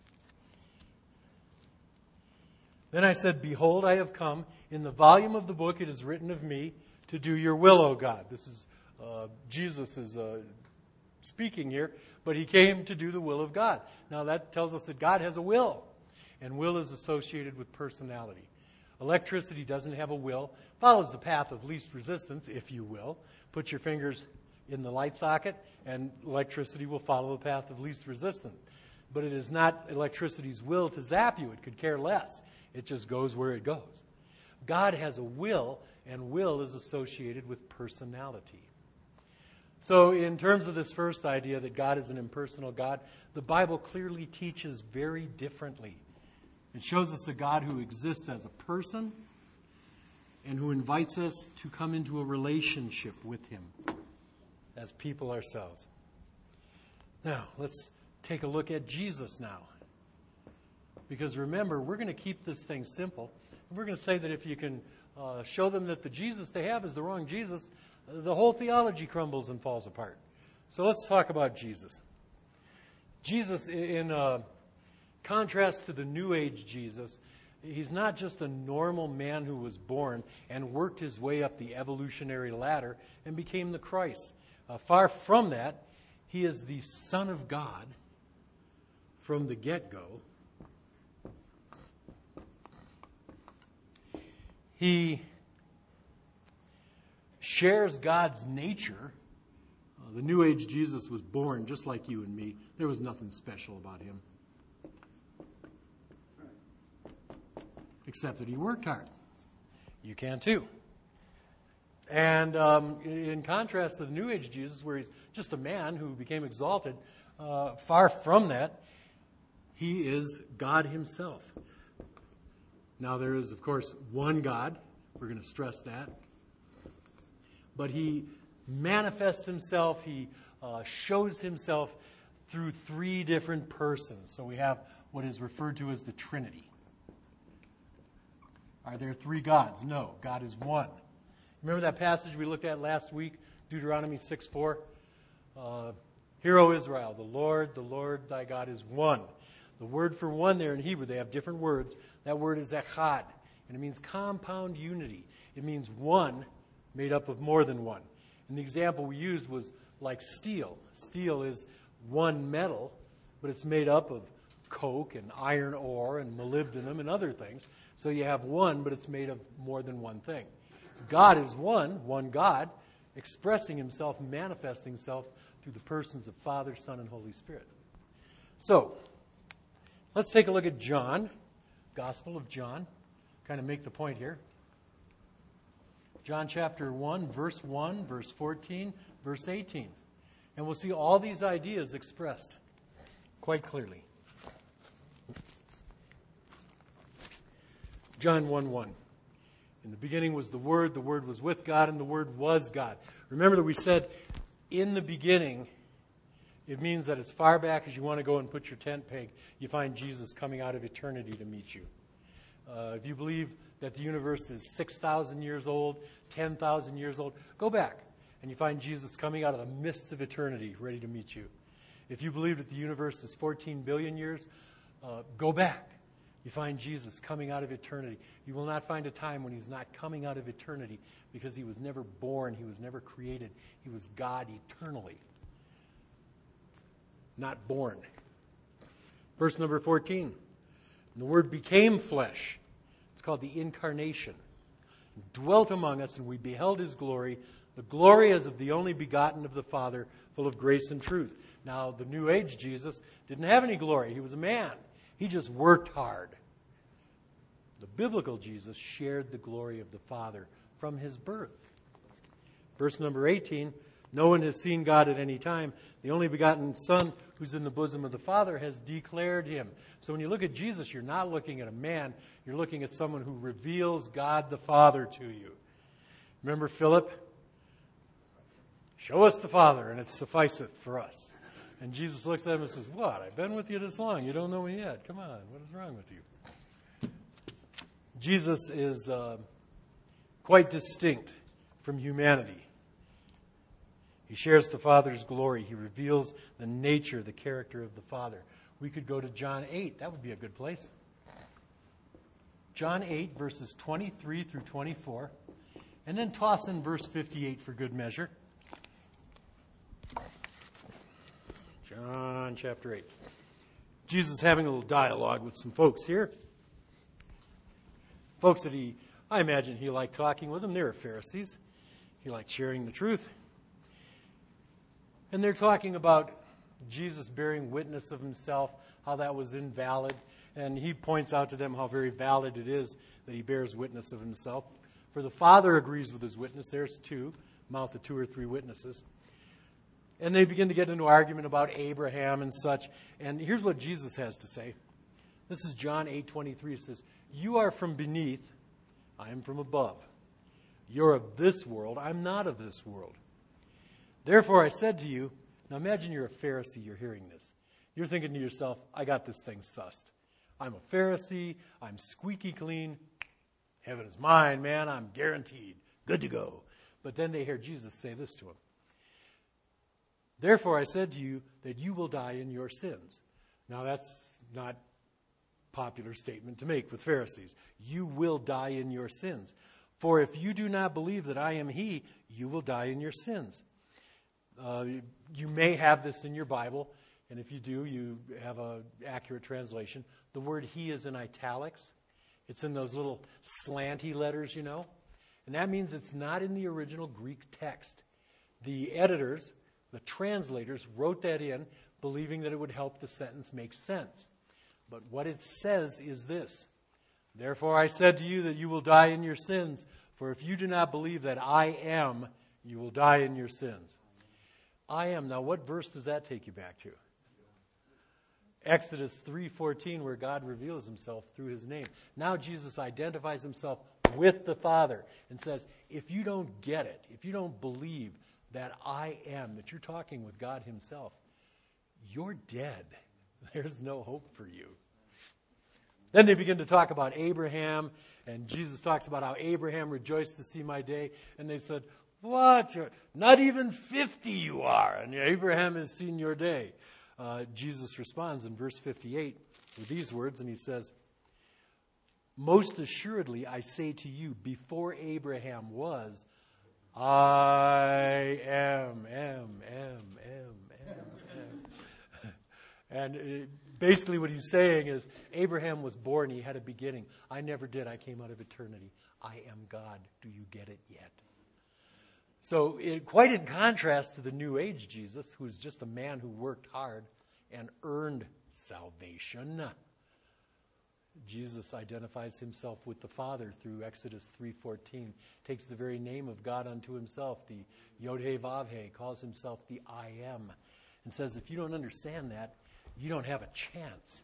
Then I said, behold, I have come. In the volume of the book it is written of me to do your will, O God. This is uh, Jesus is uh, speaking here, but he came to do the will of God. Now that tells us that God has a will, and will is associated with personality. Electricity doesn't have a will, follows the path of least resistance, if you will. Put your fingers in the light socket, and electricity will follow the path of least resistance. But it is not electricity's will to zap you. It could care less. It just goes where it goes. God has a will, and will is associated with personality. So in terms of this first idea that God is an impersonal God, the Bible clearly teaches very differently. It shows us a God who exists as a person and who invites us to come into a relationship with him as people ourselves. Now, let's take a look at Jesus now. Because remember, we're going to keep this thing simple. We're going to say that if you can uh, show them that the Jesus they have is the wrong Jesus, the whole theology crumbles and falls apart. So let's talk about Jesus. Jesus, in uh, contrast to the New Age Jesus, he's not just a normal man who was born and worked his way up the evolutionary ladder and became the Christ. Uh, far from that, he is the Son of God from the get-go. He shares God's nature. Uh, the New Age Jesus was born just like you and me. There was nothing special about him. Except that he worked hard. You can too. And um, in contrast to the New Age Jesus, where he's just a man who became exalted, uh, far from that, he is God himself. Now there is, of course, one God. We're going to stress that. But he manifests himself, he uh, shows himself through three different persons. So we have what is referred to as the Trinity. Are there three gods? No, God is one. Remember that passage we looked at last week, Deuteronomy six four? Uh, Hear, O Israel, the Lord, the Lord thy God is one. The word for one there in Hebrew, they have different words. That word is echad, and it means compound unity. It means one made up of more than one. And the example we used was like steel. Steel is one metal, but it's made up of coke and iron ore and molybdenum and other things. So you have one, but it's made of more than one thing. God is one, one God, expressing himself, manifesting himself through the persons of Father, Son, and Holy Spirit. So, let's take a look at John, Gospel of John, kind of make the point here. John chapter one, verse one, verse fourteen, verse eighteen. And we'll see all these ideas expressed quite clearly. John one one. In the beginning was the Word, the Word was with God, and the Word was God. Remember that we said, in the beginning, it means that as far back as you want to go and put your tent peg, you find Jesus coming out of eternity to meet you. Uh, if you believe that the universe is six thousand years old, ten thousand years old, go back and you find Jesus coming out of the mists of eternity ready to meet you. If you believe that the universe is fourteen billion years, uh, go back. You find Jesus coming out of eternity. You will not find a time when he's not coming out of eternity because he was never born, he was never created. He was God eternally. Not born. Verse number fourteen. And the Word became flesh. It's called the incarnation. Dwelt among us, and we beheld his glory, the glory as of the only begotten of the Father, full of grace and truth. Now, the New Age Jesus didn't have any glory. He was a man. He just worked hard. The biblical Jesus shared the glory of the Father from his birth. Verse number eighteen, No one has seen God at any time. The only begotten Son who's in the bosom of the Father has declared him. So when you look at Jesus, you're not looking at a man. You're looking at someone who reveals God the Father to you. Remember Philip? Show us the Father, and it sufficeth for us. And Jesus looks at him and says, what? I've been with you this long. You don't know me yet. Come on. What is wrong with you? Jesus is uh, quite distinct from humanity. He shares the Father's glory. He reveals the nature, the character of the Father. We could go to John eight. That would be a good place. John eight, verses twenty-three through twenty-four. And then toss in verse fifty-eight for good measure. John chapter eight. Jesus having a little dialogue with some folks here. Folks that he, I imagine he liked talking with them. They were Pharisees. He liked sharing the truth. And they're talking about Jesus bearing witness of himself, how that was invalid. And he points out to them how very valid it is that he bears witness of himself. For the Father agrees with his witness. There's two, mouth of two or three witnesses. And they begin to get into argument about Abraham and such. And here's what Jesus has to say. This is John eight twenty-three. It says, you are from beneath, I am from above. You're of this world, I'm not of this world. Therefore I said to you, now imagine you're a Pharisee, you're hearing this. You're thinking to yourself, I got this thing sussed. I'm a Pharisee, I'm squeaky clean. Heaven is mine, man, I'm guaranteed. Good to go. But then they hear Jesus say this to him. Therefore I said to you that you will die in your sins. Now that's not a popular statement to make with Pharisees. You will die in your sins. For if you do not believe that I am he, you will die in your sins. Uh, you may have this in your Bible, and if you do, you have an accurate translation. The word he is in italics. It's in those little slanty letters, you know. And that means it's not in the original Greek text. The editors, the translators, wrote that in, believing that it would help the sentence make sense. But what it says is this. Therefore I said to you that you will die in your sins, for if you do not believe that I am, you will die in your sins. I am. Now what verse does that take you back to? Exodus three fourteen, where God reveals himself through his name. Now Jesus identifies himself with the Father and says, if you don't get it, if you don't believe that I am, that you're talking with God himself, you're dead. There's no hope for you. Then they begin to talk about Abraham, and Jesus talks about how Abraham rejoiced to see my day, and they said, what? Not even fifty you are, and Abraham has seen your day. Uh, Jesus responds in verse fifty-eight with these words, and he says, most assuredly I say to you, before Abraham was, I am, am, am, am, am, am. And it, basically what he's saying is, Abraham was born, he had a beginning. I never did, I came out of eternity. I am God. Do you get it yet? So it, quite in contrast to the New Age Jesus, who's just a man who worked hard and earned salvation, Jesus identifies himself with the Father through Exodus three fourteen, takes the very name of God unto himself, the Yod-Heh-Vav-Heh, calls himself the I Am, and says, if you don't understand that, you don't have a chance.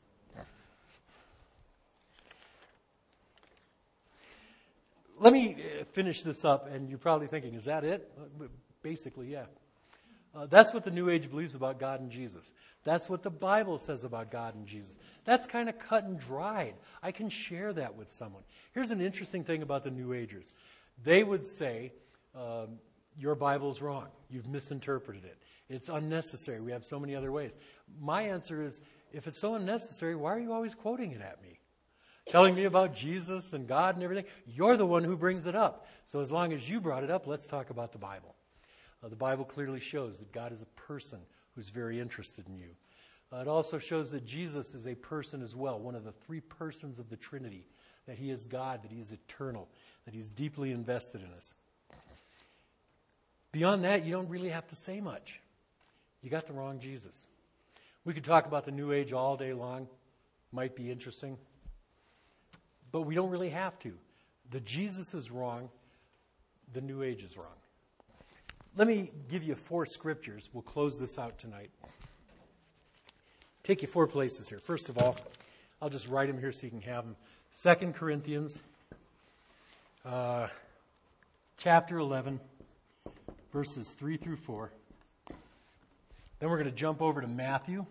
Let me finish this up, and you're probably thinking, is that it? Basically, yeah. Uh, that's what the New Age believes about God and Jesus. That's what the Bible says about God and Jesus. That's kind of cut and dried. I can share that with someone. Here's an interesting thing about the New Agers. They would say, um, your Bible's wrong. You've misinterpreted it. It's unnecessary. We have so many other ways. My answer is, if it's so unnecessary, why are you always quoting it at me? Telling me about Jesus and God and everything. You're the one who brings it up. So as long as you brought it up, let's talk about the Bible. Uh, the Bible clearly shows that God is a person who's very interested in you. Uh, it also shows that Jesus is a person as well, one of the three persons of the Trinity, that he is God, that he is eternal, that he's deeply invested in us. Beyond that, you don't really have to say much. You got the wrong Jesus. We could talk about the New Age all day long. Might be interesting. But we don't really have to. The Jesus is wrong. The New Age is wrong. let me give you four scriptures. We'll close this out tonight. Take you four places here. First of all, I'll just write them here so you can have them. Second Corinthians, uh, chapter eleven, verses three through four. Then we're going to jump over to Matthew,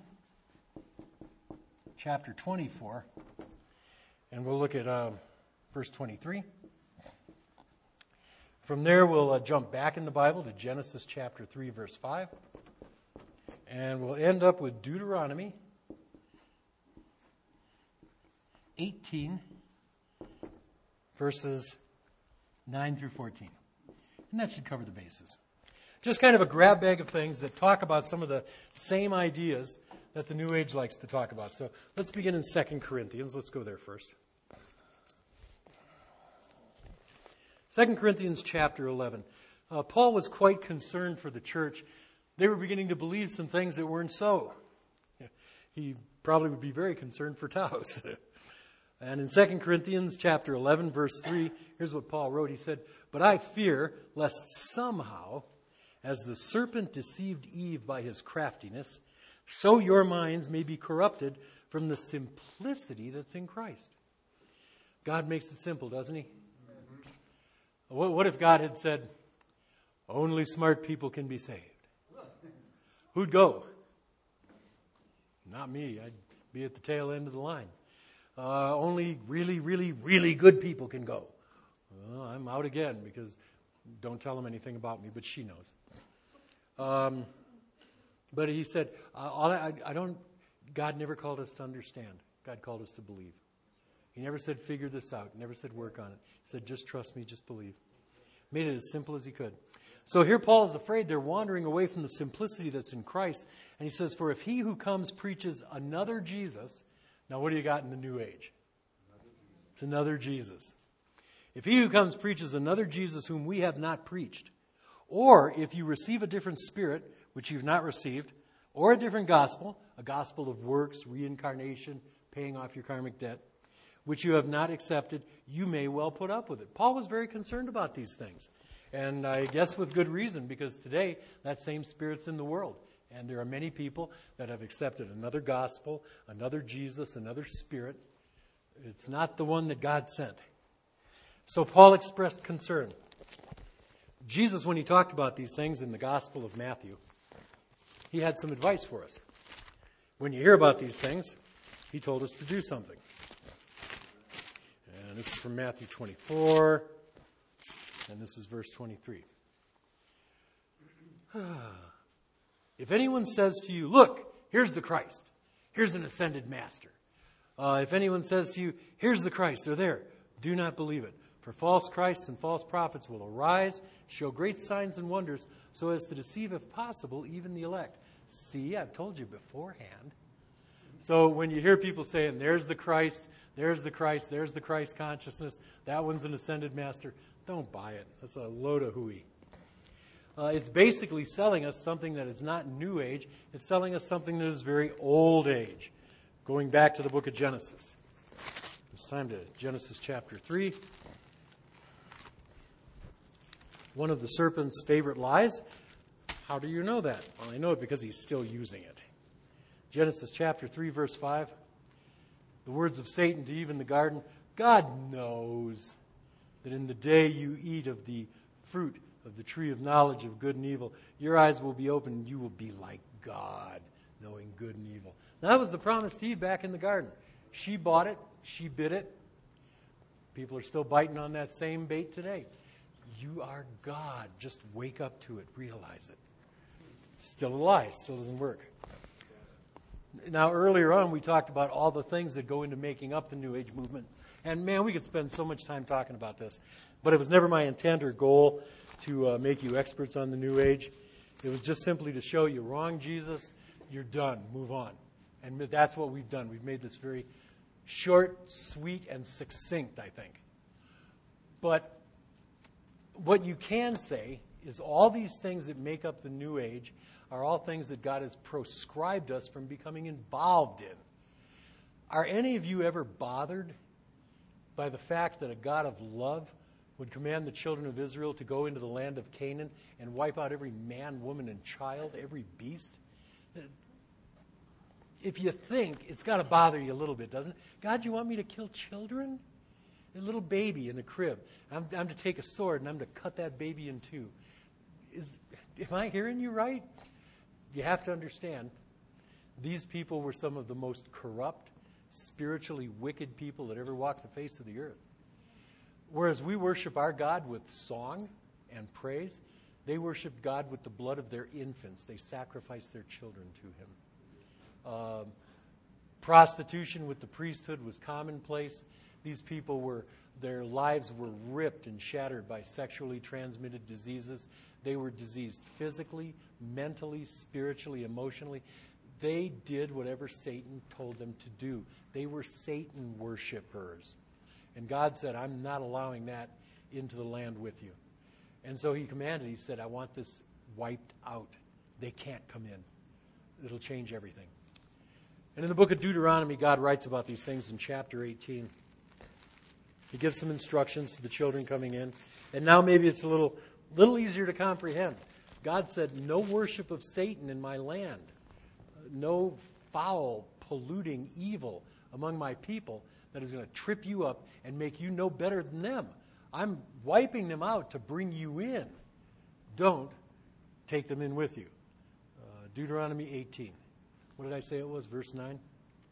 chapter twenty-four, and we'll look at uh, verse twenty-three. From there, we'll uh, jump back in the Bible to Genesis chapter three, verse five. And we'll end up with Deuteronomy eighteen, verses nine through fourteen. And that should cover the bases. Just kind of a grab bag of things that talk about some of the same ideas that the New Age likes to talk about. So let's begin in Second Corinthians. Let's go there first. Second Corinthians chapter eleven. Uh, Paul was quite concerned for the church. They were beginning to believe some things that weren't so. He probably would be very concerned for Taos. And in Second Corinthians chapter eleven, verse three, here's what Paul wrote. He said, "But I fear lest somehow, as the serpent deceived Eve by his craftiness, so your minds may be corrupted from the simplicity that's in Christ." God makes it simple, doesn't he? What, what if God had said, only smart people can be saved? Who'd go? Not me. I'd be at the tail end of the line. Uh, only really, really, really good people can go. Well, I'm out again because don't tell them anything about me, but she knows. Um, but he said, uh, all I, I don't, God never called us to understand. God called us to believe. He never said, figure this out. Never said, work on it. He said, just trust me, just believe. Made it as simple as he could. So here Paul is afraid they're wandering away from the simplicity that's in Christ. And he says, for if he who comes preaches another Jesus, now what do you got in the New Age? It's another Jesus. If he who comes preaches another Jesus whom we have not preached, or if you receive a different spirit, which you've not received, or a different gospel, a gospel of works, reincarnation, paying off your karmic debt, which you have not accepted, you may well put up with it. Paul was very concerned about these things. And I guess with good reason, because today that same spirit's in the world. And there are many people that have accepted another gospel, another Jesus, another spirit. It's not the one that God sent. So Paul expressed concern. Jesus, when he talked about these things in the Gospel of Matthew, he had some advice for us. When you hear about these things, he told us to do something. And this is from Matthew twenty-four, and this is verse twenty-three. If anyone says to you, look, here's the Christ, here's an ascended master. Uh, if anyone says to you, here's the Christ, they're there, do not believe it. For false Christs and false prophets will arise, show great signs and wonders, so as to deceive, if possible, even the elect. See, I've told you beforehand. So when you hear people saying, there's the Christ, there's the Christ, there's the Christ consciousness, that one's an ascended master, don't buy it. That's a load of hooey. Uh, it's basically selling us something that is not New Age. It's selling us something that is very old age. Going back to the book of Genesis. It's time to Genesis chapter three. One of the serpent's favorite lies. How do you know that? Well, I know it because he's still using it. Genesis chapter three, verse five. The words of Satan to Eve in the garden. God knows that in the day you eat of the fruit of the tree of knowledge of good and evil, your eyes will be opened and you will be like God, knowing good and evil. Now, that was the promise to Eve back in the garden. She bought it. She bit it. People are still biting on that same bait today. You are God. Just wake up to it. Realize it. It's still a lie. It still doesn't work. Now, earlier on, we talked about all the things that go into making up the New Age movement. And, man, we could spend so much time talking about this. But it was never my intent or goal to uh, make you experts on the New Age. It was just simply to show you, wrong Jesus, you're done. Move on. And that's what we've done. We've made this very short, sweet, and succinct, I think. But what you can say is all these things that make up the New Age are all things that God has proscribed us from becoming involved in. Are any of you ever bothered by the fact that a God of love would command the children of Israel to go into the land of Canaan and wipe out every man, woman, and child, every beast? If you think, it's got to bother you a little bit, doesn't it? God, you want me to kill children? A little baby in the crib. I'm, I'm to take a sword and I'm to cut that baby in two. Is, am I hearing you right? You have to understand, these people were some of the most corrupt, spiritually wicked people that ever walked the face of the earth. Whereas we worship our God with song and praise, they worshiped God with the blood of their infants. They sacrificed their children to him. Um, prostitution with the priesthood was commonplace. These people were, their lives were ripped and shattered by sexually transmitted diseases. They were diseased physically, mentally, spiritually, emotionally. They did whatever Satan told them to do. They were Satan worshipers. And God said, I'm not allowing that into the land with you. And so he commanded, he said, I want this wiped out. They can't come in. It'll change everything. And in the book of Deuteronomy, God writes about these things in chapter eighteen. He gives some instructions to the children coming in. And now maybe it's a little, little easier to comprehend. God said, no worship of Satan in my land. No foul, polluting evil among my people that is going to trip you up and make you no better than them. I'm wiping them out to bring you in. Don't take them in with you. Uh, Deuteronomy eighteen. What did I say it was? Verse nine?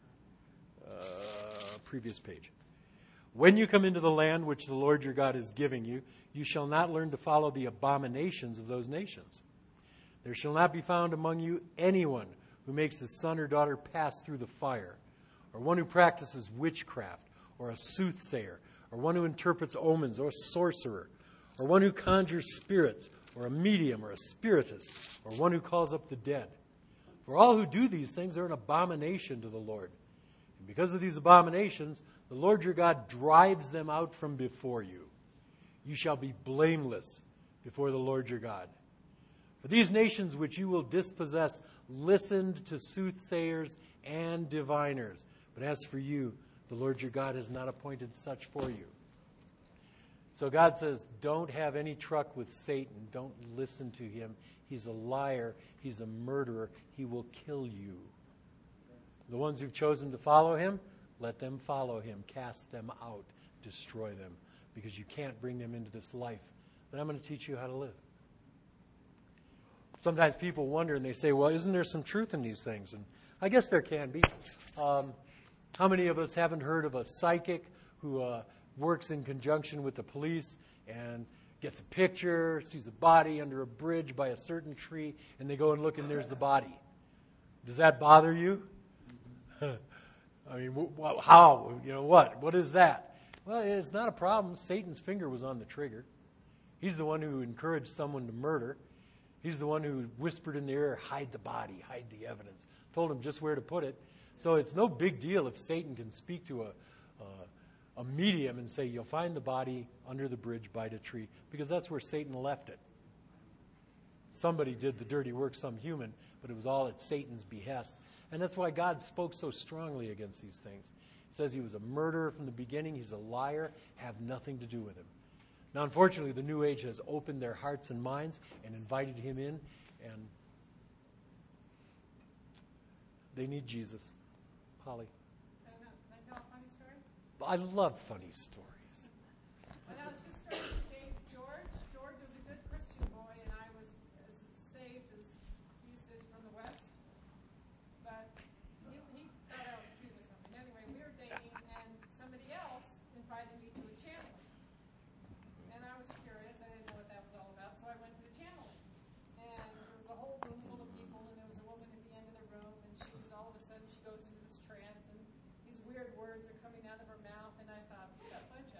Uh, previous page. When you come into the land which the Lord your God is giving you, you shall not learn to follow the abominations of those nations. There shall not be found among you anyone who makes his son or daughter pass through the fire, or one who practices witchcraft, or a soothsayer, or one who interprets omens, or a sorcerer, or one who conjures spirits, or a medium, or a spiritist, or one who calls up the dead. For all who do these things are an abomination to the Lord. And because of these abominations, the Lord your God drives them out from before you. You shall be blameless before the Lord your God. For these nations which you will dispossess listened to soothsayers and diviners. But as for you, the Lord your God has not appointed such for you. So God says, don't have any truck with Satan. Don't listen to him. He's a liar. He's a murderer. He will kill you. The ones who've chosen to follow him, let them follow him. Cast them out. Destroy them. Because you can't bring them into this life that I'm going to teach you how to live. Sometimes people wonder and they say, well, isn't there some truth in these things? And I guess there can be. Um, how many of us haven't heard of a psychic who uh, works in conjunction with the police and gets a picture, sees a body under a bridge by a certain tree, and they go and look and there's the body? Does that bother you? I mean, wh- how? You know, what? What is that? Well, it's not a problem. Satan's finger was on the trigger. He's the one who encouraged someone to murder. He's the one who whispered in their ear, hide the body, hide the evidence. Told him just where to put it. So it's no big deal if Satan can speak to a, a, a medium and say, you'll find the body under the bridge by the tree, because that's where Satan left it. Somebody did the dirty work, some human, but it was all at Satan's behest. And that's why God spoke so strongly against these things. He says he was a murderer from the beginning. He's a liar. Have nothing to do with him. Now, unfortunately, the New Age has opened their hearts and minds and invited him in, and they need Jesus. Holly. Can I, can I tell a funny story? I love funny stories. When I was just starting to date George, George was a good Christian boy, and I was as saved as he is from the West. But he, he thought I was cute or something. Anyway, we were dating, and somebody else invited me to a channeling. And I was curious. I didn't know what that was all about, so I went to the channeling. And there was a whole room full of people, and there was a woman at the end of the room, and she was all of a sudden, she goes into this trance, and these weird words are coming out of her mouth, and I thought, what a bunch of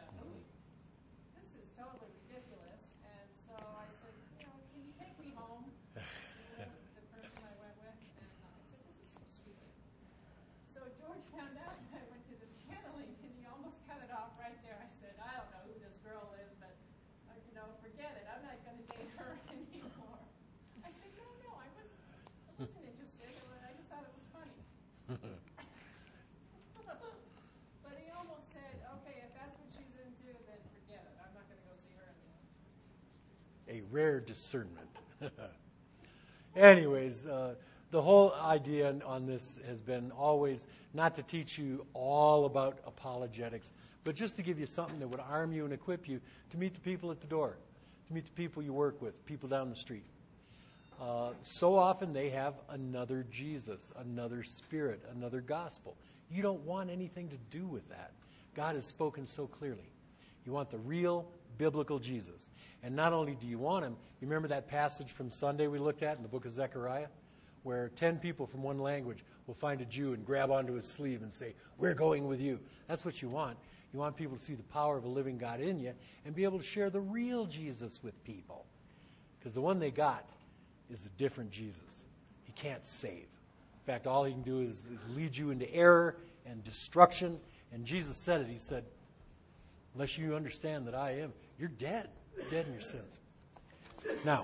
rare discernment. Anyways, uh, the whole idea on this has been always not to teach you all about apologetics, but just to give you something that would arm you and equip you to meet the people at the door, to meet the people you work with, people down the street. Uh, so often they have another Jesus, another spirit, another gospel. You don't want anything to do with that. God has spoken so clearly. You want the real biblical Jesus. And not only do you want him, you remember that passage from Sunday we looked at in the book of Zechariah, where ten people from one language will find a Jew and grab onto his sleeve and say, we're going with you. That's what you want. You want people to see the power of a living God in you and be able to share the real Jesus with people. Because the one they got is a different Jesus. He can't save. In fact, all he can do is lead you into error and destruction. And Jesus said it. He said, unless you understand that I am, you're dead. Dead in your sins. Now,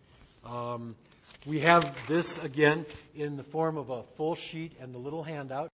um, we have this again in the form of a full sheet and the little handout.